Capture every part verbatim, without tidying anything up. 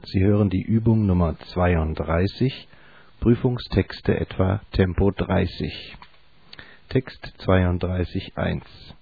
Sie hören die Übung Nummer zweiunddreißig, Prüfungstexte etwa Tempo dreißig. Text zweiunddreißig Punkt eins.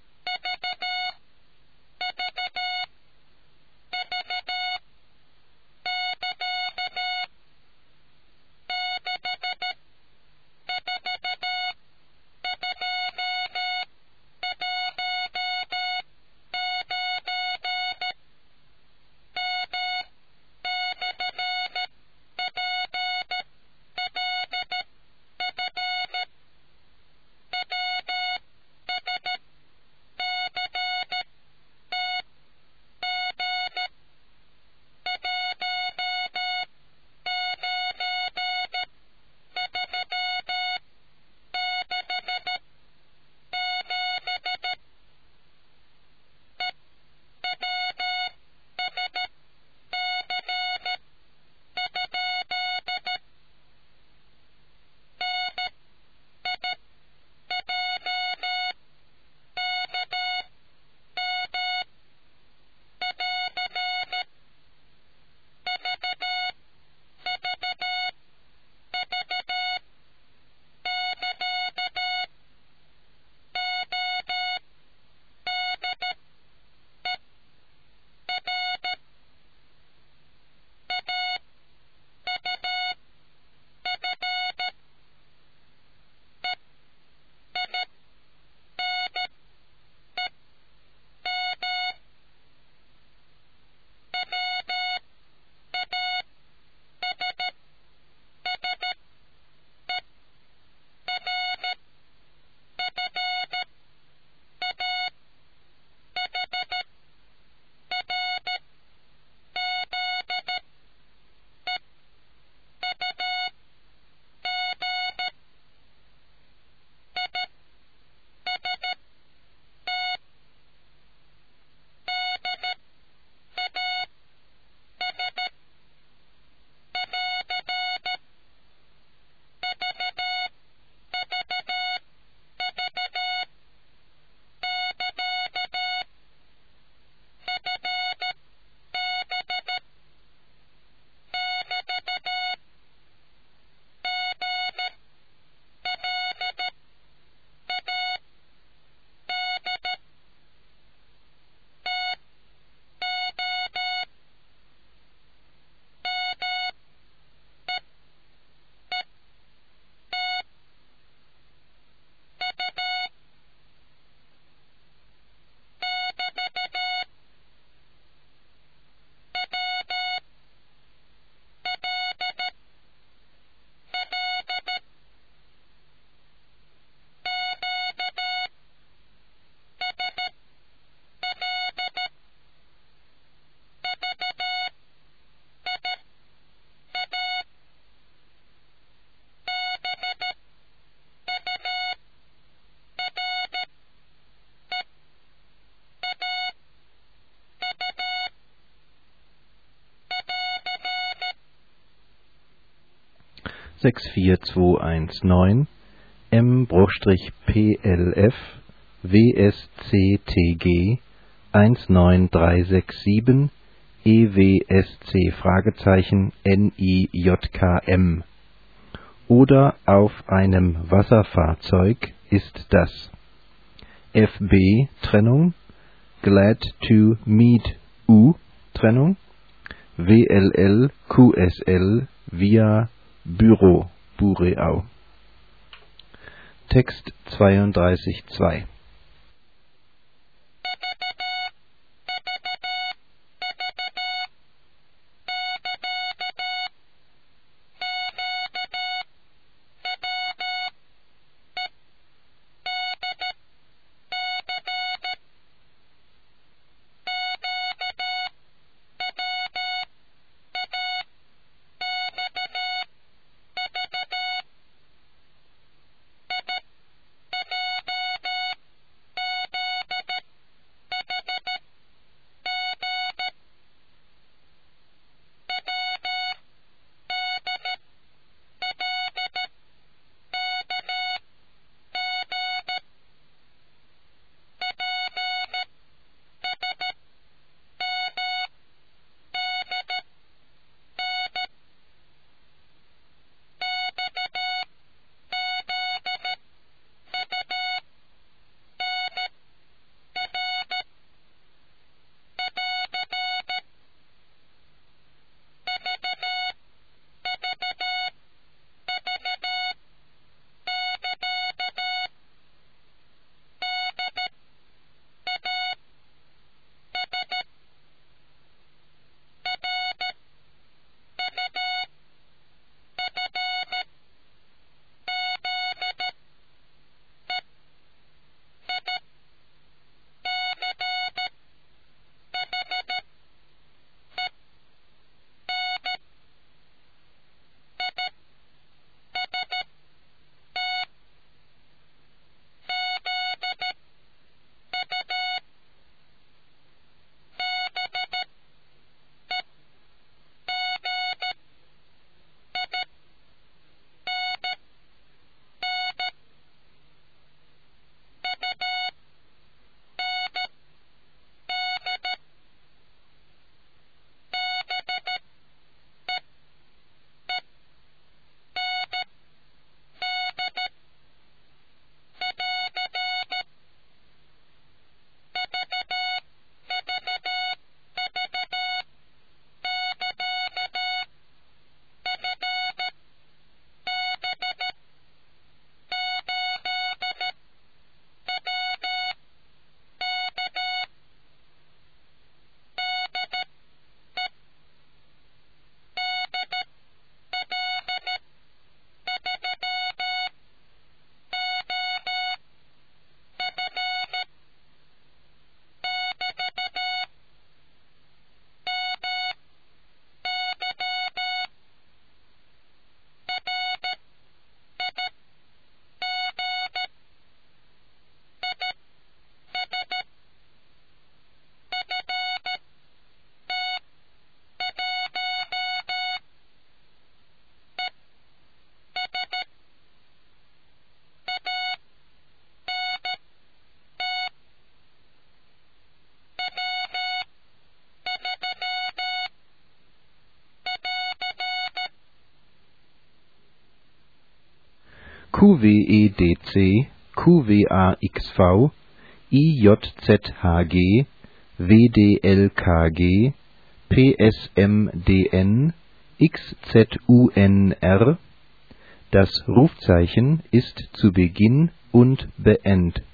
sechs vier zwei eins neun M P L F W S C T G eins neun drei sechs sieben E W S C Fragezeichen N I J K M oder auf einem Wasserfahrzeug ist das F B Trennung, Glad to meet U Trennung, W L L Q S L via Büro Bureau. Text zweiunddreißig Punkt zwei. Q W E D C, Q W A X V, I J Z H G, W D L K G, P S M D N, X Z U N R. Das Rufzeichen ist zu Beginn und Beend.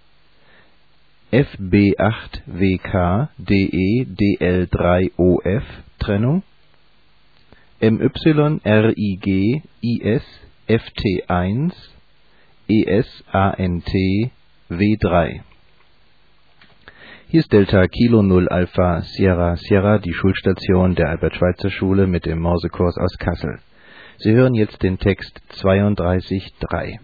F B acht W K D E D L drei O F Trennung. M Y R I G I S F T eins, E S A N T W drei. Hier ist Delta Kilo Null Alpha Sierra Sierra, die Schulstation der Albert-Schweitzer-Schule mit dem Morsekurs aus Kassel. Sie hören jetzt den Text zweiunddreißig Punkt drei.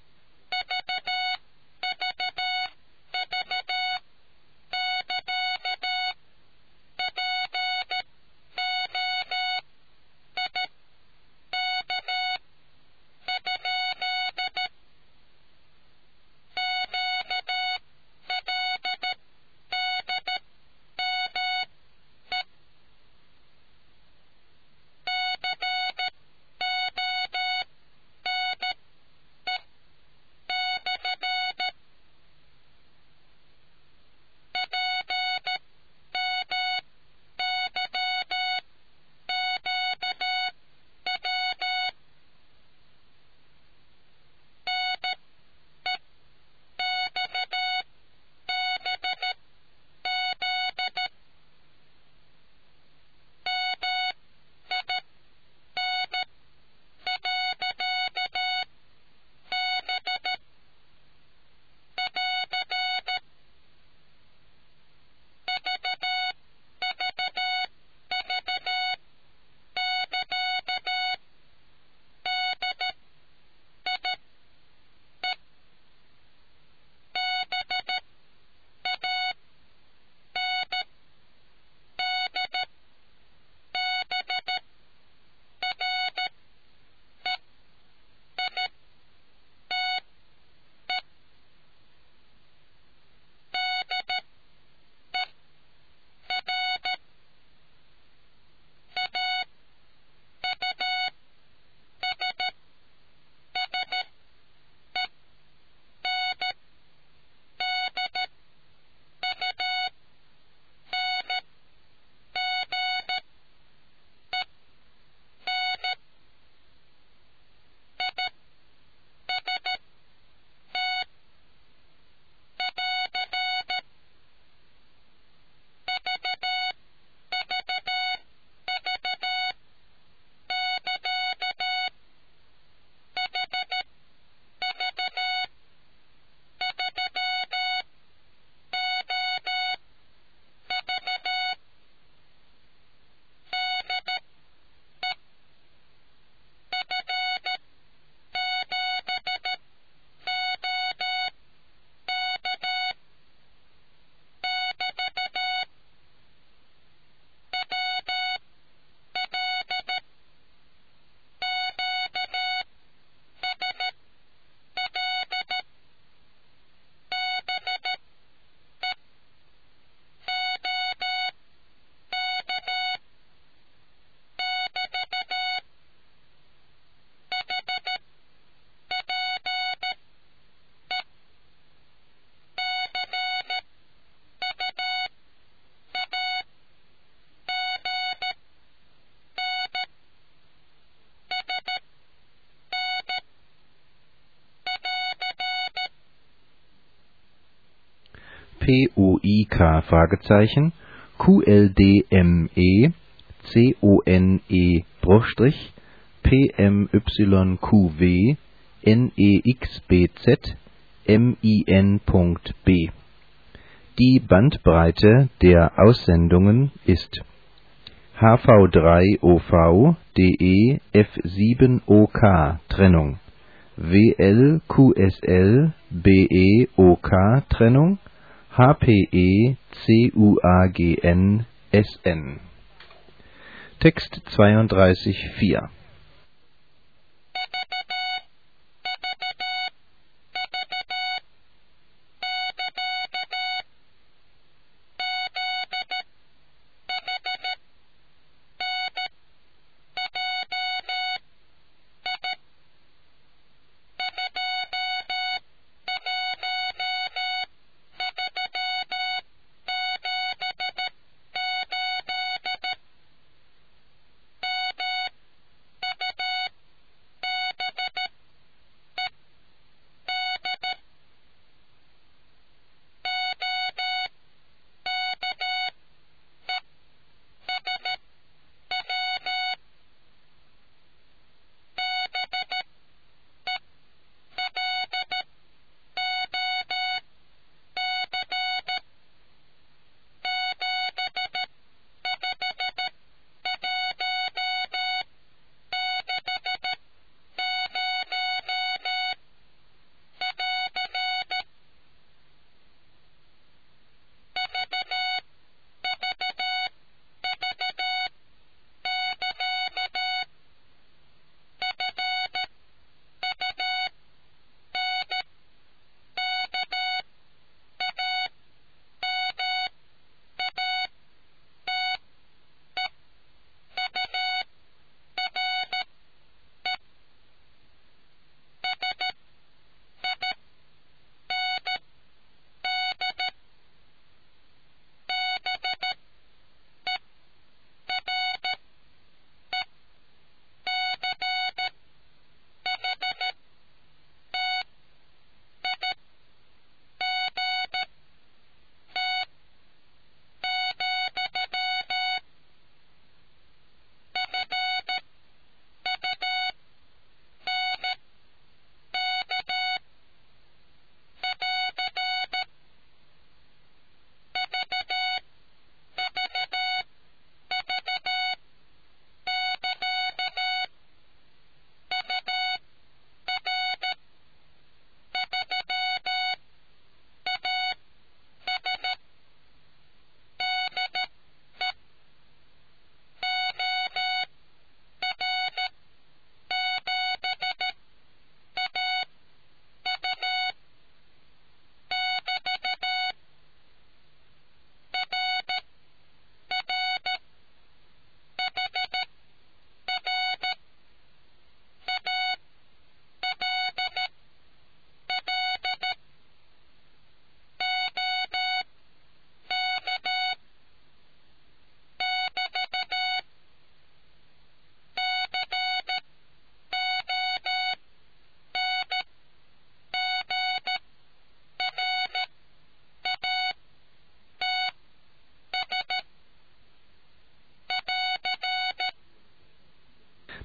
P U I K Fragezeichen, Q L D M E, C O N E Bruchstrich, P M Y Q W, N E X B Z, M I N B. Die Bandbreite der Aussendungen ist H V drei O V D E F sieben O K Trennung, W L Q S L B E O K Trennung, H P E C U A G N S N. Text zweiunddreißig Punkt vier.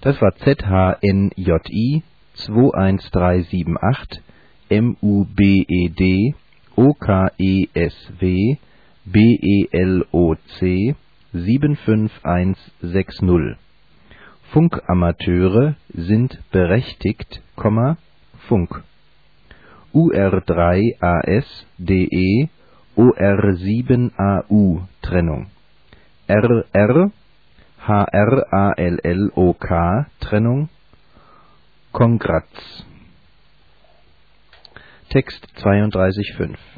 Das war Z H N J I zwei eins drei sieben acht M U B E D O K E S W B E L O C sieben fünf eins sechs null. Funkamateure sind berechtigt, Funk. U R drei A S D E O R sieben A U Trennung. R R H R A L L O K Trennung. Congrats. Text zweiunddreißig Punkt fünf.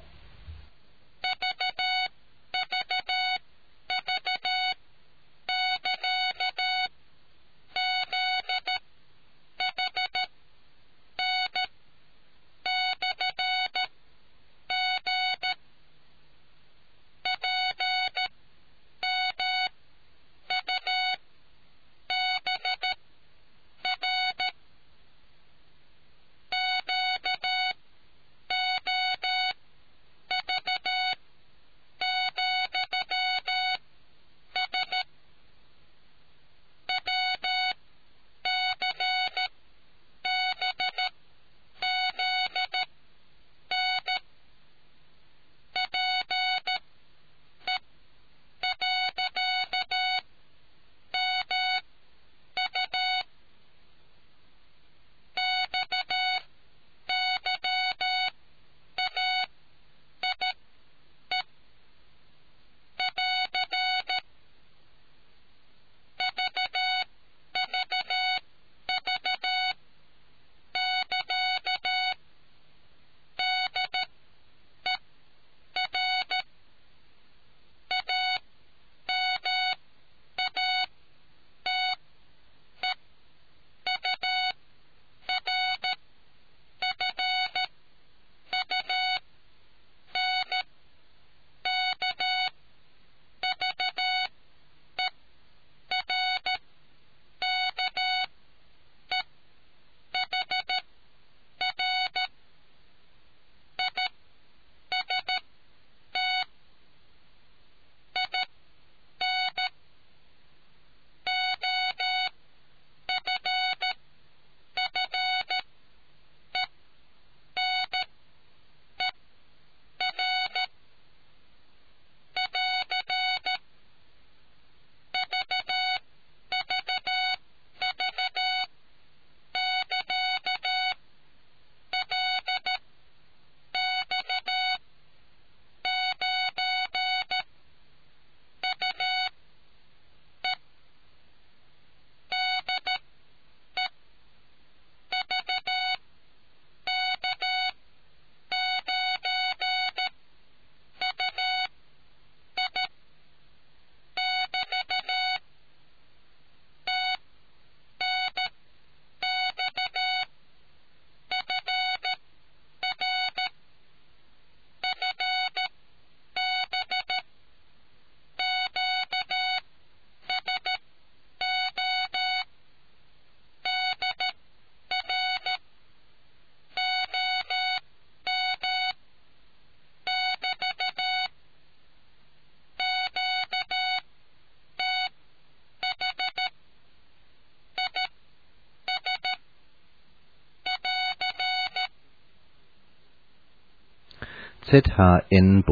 Z H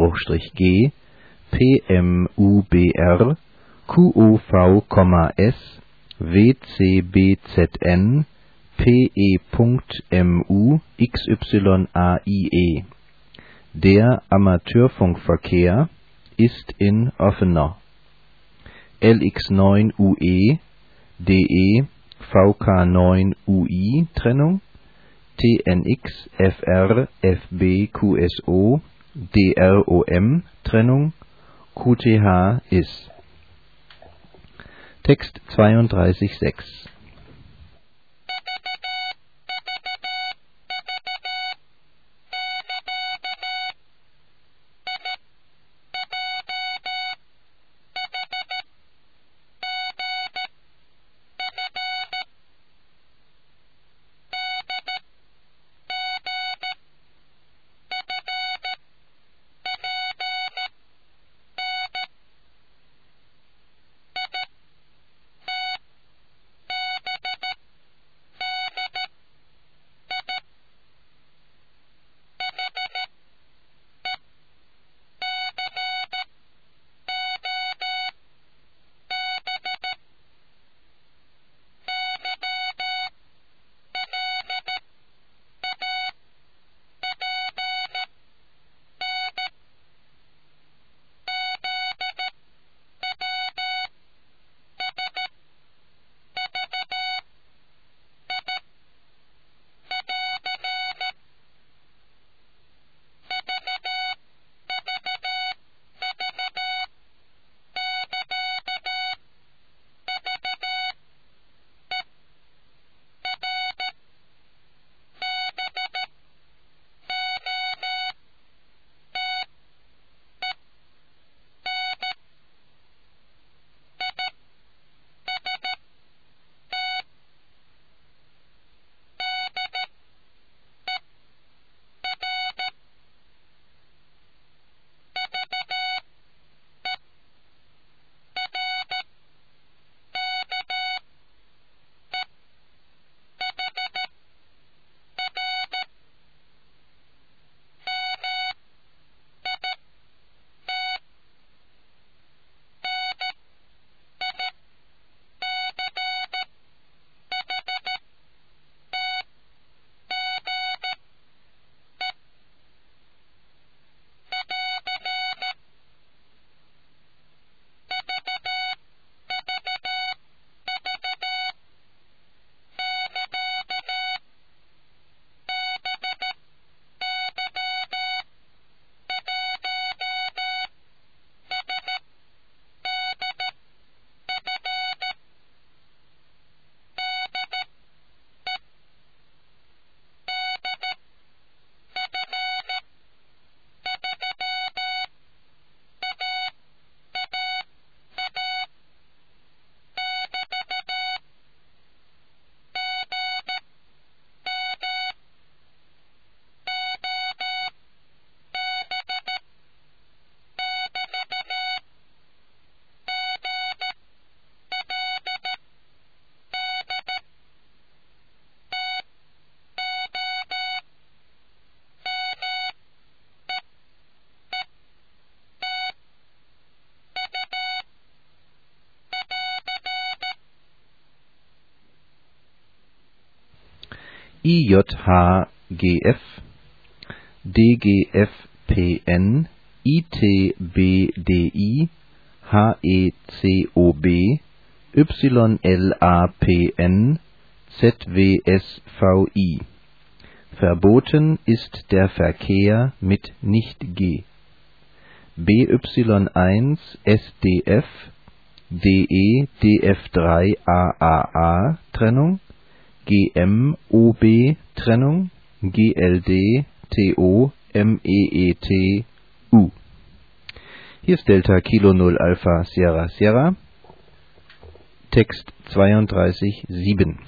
N-G, P M U B R, Q O V, S, W C B Z N, P E M U, X Y A I E. Der Amateurfunkverkehr ist in offener. L X neun U E, D E, V K neun U I Trennung, T N X, F R, F B, Q S O, D R O M Trennung, Q T H is. Text zweiunddreißig Punkt sechs. I J H G F, D G F P N, I T B D I, H E C O B, Y L A P N, Z W S V I. Verboten ist der Verkehr mit Nicht-G. B Y eins S D F, D E D F drei A A A Trennung, G M O B Trennung, G L D T O M E E T U. Hier ist Delta Kilo null Alpha Sierra Sierra, Text zweiunddreißig sieben.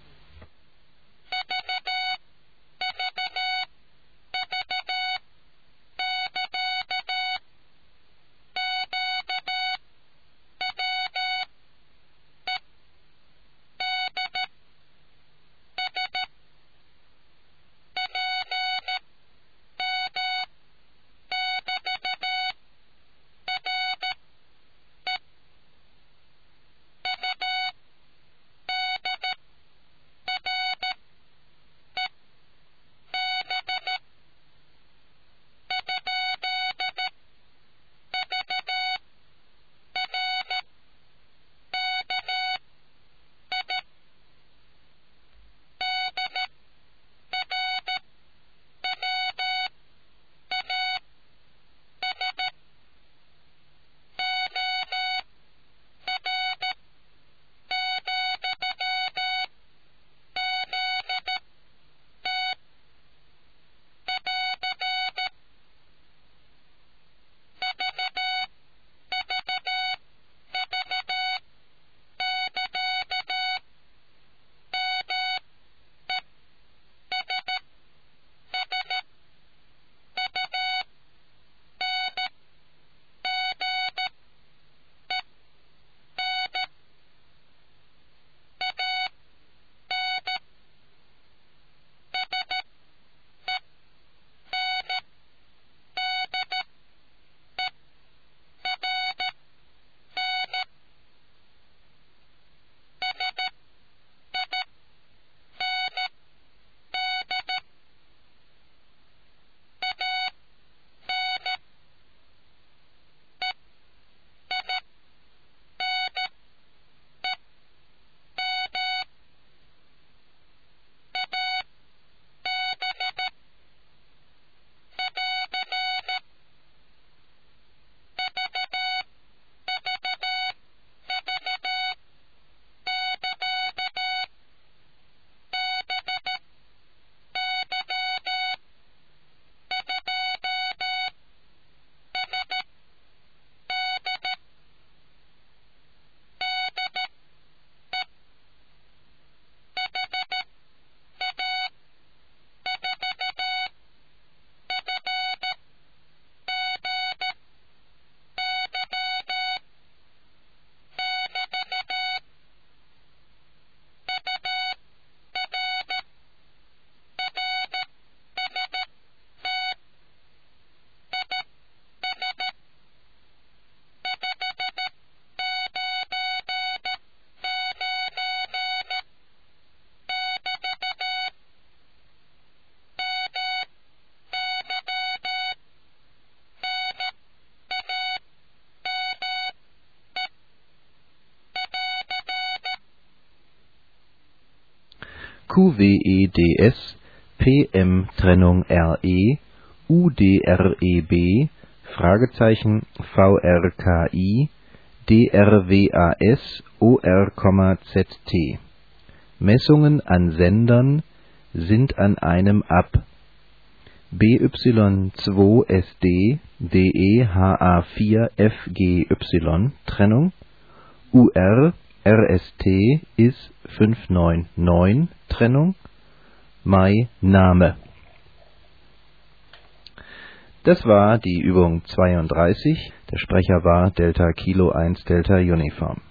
Q W E D S, P M Trennung R E, U D R E B, Fragezeichen V R K I, D R W A S, O R, Z T. Messungen an Sendern sind an einem ab. B Y zwei S D, D E H A vier F G Y Trennung, U R R S T I S fünf neun neun Trennung, Mai Name. Das war die Übung zweiunddreißig. Der Sprecher war Delta Kilo eins Delta Uniform.